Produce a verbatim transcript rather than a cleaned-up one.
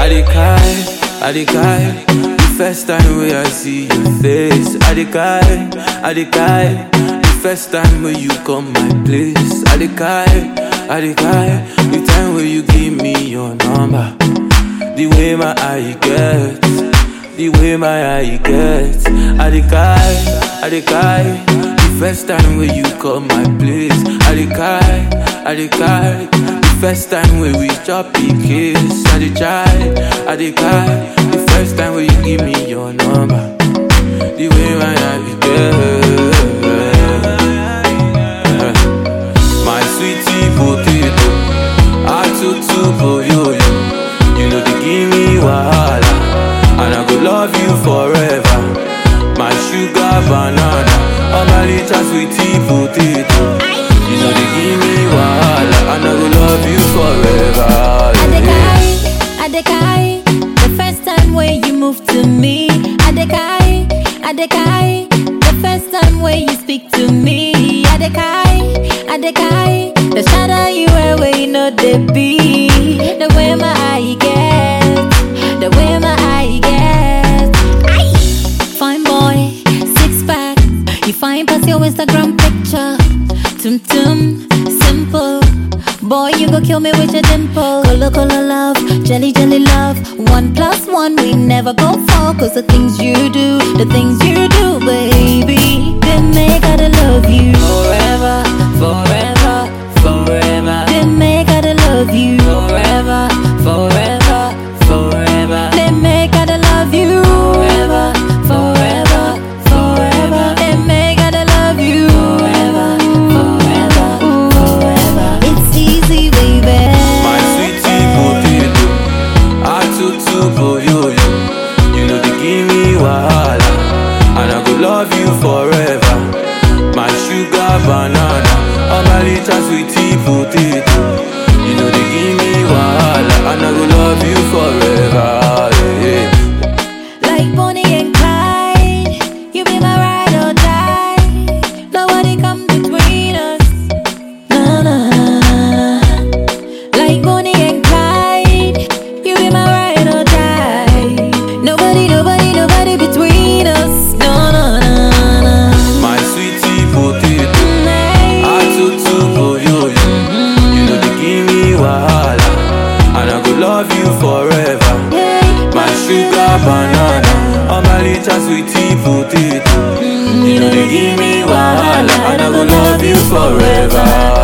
dey cry, I dey cry. The first time when I see your face, I dey cry, I dey cry. The first time when you come my place, I dey cry, I dey cry. The time when you give me your number, the way my eye get, the way my eye get, I dey cry, I dey cry. The first time when you come my place, I dey cry, I dey cry. The first time when we chop a kiss, I dey try, I dey cry. The first time when you give me your number, the way my eye get, my sweetie potato, I too too for you, you know they give me wahala, and I go love you forever. My sugar banana, oh my little sweetie potato, you know they give me wahala, and I go love you forever. I dey cry, the first time when you move to me. I dey cry, I dey cry, the first time when you speak to me. I dey cry, I dey cry, the shadow you wear where you know they be. The way my eye gets, the way my eye gets. Aye. Fine boy, six pack, you find past your Instagram picture. Tum tum, simple. Boy, you go kill me with your dimple. Color, color love, jelly, jelly love. One plus one, we never go for. Cause the things you do, the things you do, baby, they make I love you forever, forever, forever. They make I love you forever, forever, forever. They make I love you forever, forever, forever. They make I love you forever, forever, forever. It's easy, baby. My sweetie potato, I too too for you, you know they give me wahala, and I go love you forever. My sugar banana, oh my little sweetie potato, you know they give me wahala, and I go love you forever. Yeah. Like Bonnie and Clyde, you be my ride or die. Nobody come between us. Na na na na. Like Bonnie and Clyde, you be my ride or die. Nobody, nobody, nobody between us. No no no no. My sweetie potato, I too too for you, you know they give me wahala, and I go love you forever. My sugar banana, oh my little sweetie potato, you know they give me wahala, and I go love you forever.